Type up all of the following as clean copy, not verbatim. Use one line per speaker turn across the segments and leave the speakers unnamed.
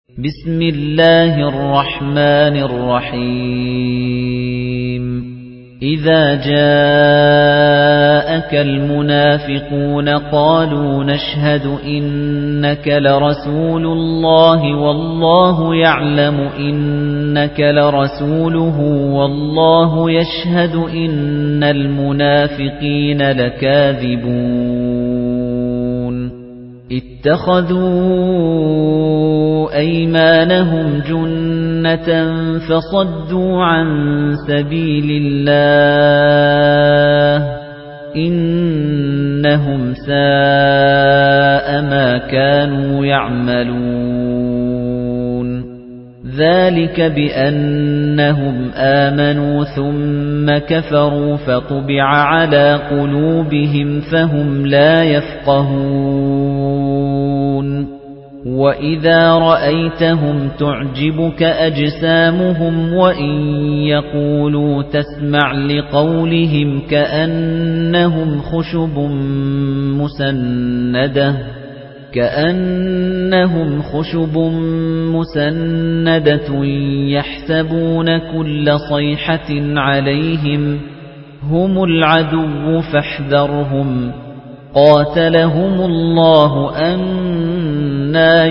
بسم الله الرحمن الرحيم إذا جاءك المنافقون قالوا نشهد إنك لرسول الله والله يعلم إنك لرسوله والله يشهد إن المنافقين لكاذبون اتخذوا أيمانهم جنة فصدوا عن سبيل الله إنهم ساء ما كانوا يعملون ذلك بأنهم آمنوا ثم كفروا فطبع على قلوبهم فهم لا يفقهون وَإِذَا رَأَيْتَهُمْ تُعْجِبُكَ أَجْسَامُهُمْ وَإِن يَقُولُوا تَسْمَعْ لِقَوْلِهِمْ كَأَنَّهُمْ خُشُبٌ مُّسَنَّدَةٌ يَحْسَبُونَ كُلَّ صَيْحَةٍ عَلَيْهِمْ هُمُ الْعَدُوُّ فَاحْذَرْهُمْ قَاتَلَهُمُ اللَّهُ أَنَّى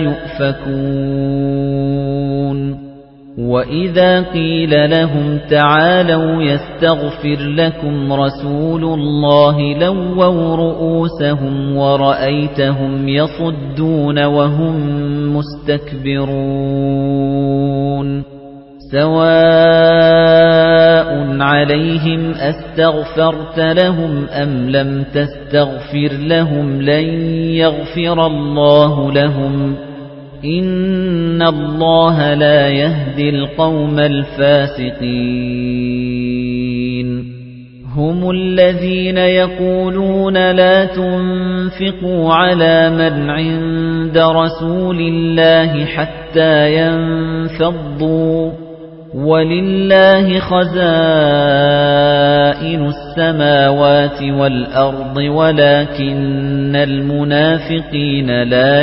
يُؤْفَكُونَ وَإِذَا قِيلَ لَهُمْ تَعَالَوْا يَسْتَغْفِرْ لَكُمْ رَسُولُ اللَّهِ لَوَّوْا رُءُوسَهُمْ وَرَأَيْتَهُمْ يَصُدُّونَ وَهُمْ مُسْتَكْبِرُونَ سَوَاءٌ عَلَيْهِمْ أَسْتَغْفَرْتَ لَهُمْ أَمْ لَمْ تَسْتَغْفِرْ لَهُمْ لَن يَغْفِرَ اللَّهُ لَهُمْ إِنَّ اللَّهَ لا يهدي الْقَوْمَ الْفَاسِقِينَ هُمُ الَّذِينَ يَقُولُونَ لَا تُنفِقُوا عَلَى مَنْ عِندَ رَسُولِ اللَّهِ حَتَّى يَنفَضُّوا وَلِلَّهِ خَزَائِنُ السَّمَاوَاتِ وَالْأَرْضِ وَلَكِنَّ الْمُنَافِقِينَ لَا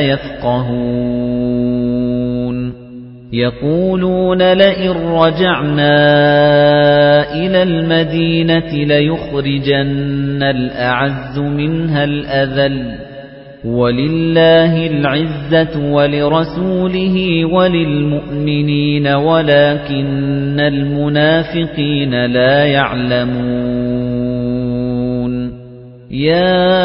يَفْقَهُونَ يَقُولُونَ لَئِن رَّجَعْنَا إِلَى الْمَدِينَةِ لَيُخْرِجَنَّ الْأَعَزُّ مِنْهَا الْأَذَلَّ وَلِلَّهِ الْعِزَّةُ وَلِرَسُولِهِ وَلِلْمُؤْمِنِينَ وَلَكِنَّ الْمُنَافِقِينَ لَا يَعْلَمُونَ يَا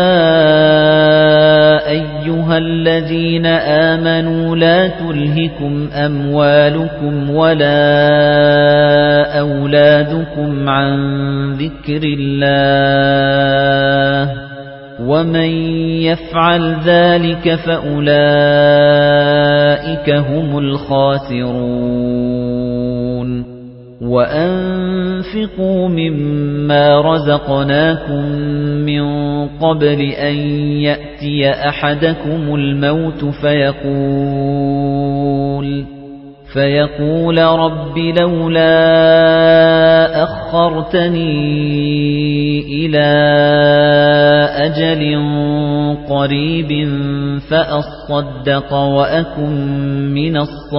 أَيُّهَا الَّذِينَ آمَنُوا لَا تُلْهِكُمْ أَمْوَالُكُمْ وَلَا أَوْلَادُكُمْ عَن ذِكْرِ اللَّهِ وَمَن يَفْعَلْ ذَلِكَ فَأُولَئِكَ هُمُ الْخَاسِرُونَ وَأَنفِقُوا مِمَّا رَزَقْنَاكُم مِّن قَبْلِ أَن يَأْتِيَ أَحَدَكُمُ الْمَوْتُ فيقول رَبِّ لَوْلَا أَخَّرْتَنِي إِلَى أَجَلٍ قَرِيبٍ فَأَصَّدَّقَ وَأَكُن مِّنَ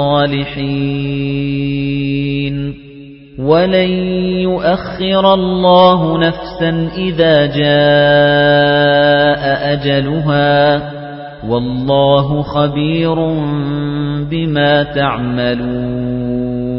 الصَّالِحِينَ وَلَن يُؤَخِّرَ اللَّهُ نَفْسًا إِذَا جَاءَ أَجَلُهَا وَاللَّهُ خَبِيرٌ بِمَا تَعْمَلُونَ